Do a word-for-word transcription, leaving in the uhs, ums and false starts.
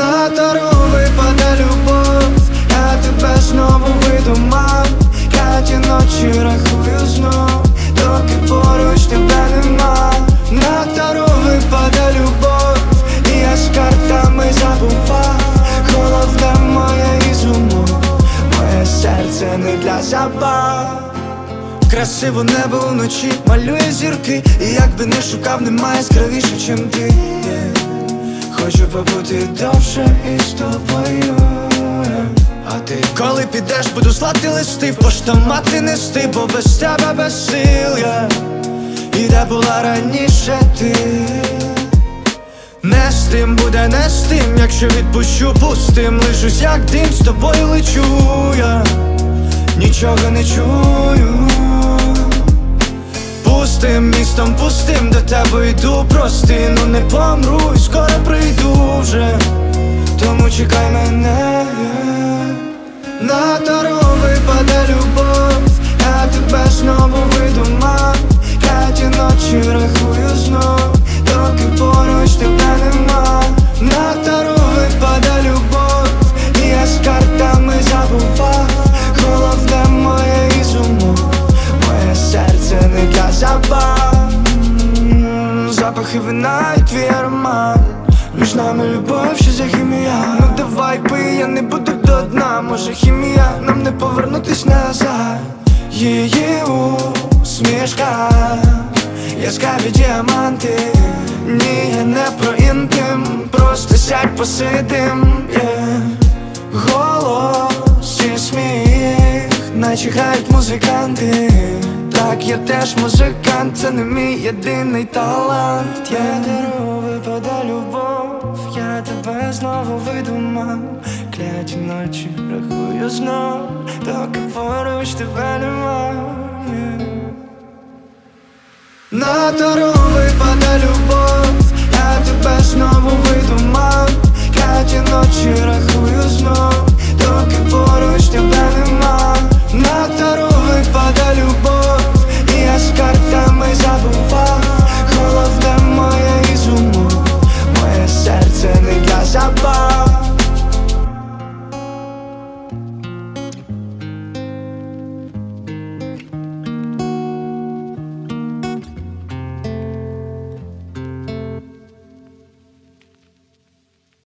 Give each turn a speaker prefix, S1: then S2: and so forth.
S1: На тару випаде любов, я тебе знову видумав. Кляті ночі рахую знов, доки поруч тебе нема. На тару випаде любов, і я з картами забував. Головне моє із умов, моє серце не для забав. Красиво небо вночі малює зірки, і якби не шукав, немає яскравіше, чим ти, yeah. Хочу побути довше із тобою, yeah. А ти коли підеш, буду слати листи, в поштомати нести, бо без тебе без сил, yeah. І де була раніше ти? Не з тим буде, не з тим, якщо відпущу пустим. Лишусь як дим, з тобою лечу я, нічого не чую. Пустим містом, пустим, до тебе йду прости. Ну не помру і скоро прийду вже, тому чекай мене. На тару випаде любов, я тебе знову видумав. Кляті ночі рахую знов, доки поруч тебе нема. На тару випаде любов, і я з картами забував. Головне моє із умов, моє серце не для забав. Запахи вина і твій аромат, між нами любов, що за хімія. Ну давай пий, я не буду до дна. Може хімія, нам не повернутись назад. Її усмішка, яскраві діаманти. Ні, я не про інтим, просто сядь посидим, yeah. Голос і сміх, наче грають музиканти. Так, я теж музикант, це не мій єдиний талант, yeah. На тару випаде любов, я тебе знову видумав. Кляті ночі рахую знов, доки поруч тебе нема, yeah. На тару випаде любов, я тебе знову видумав. Кляті ночі рахую знов,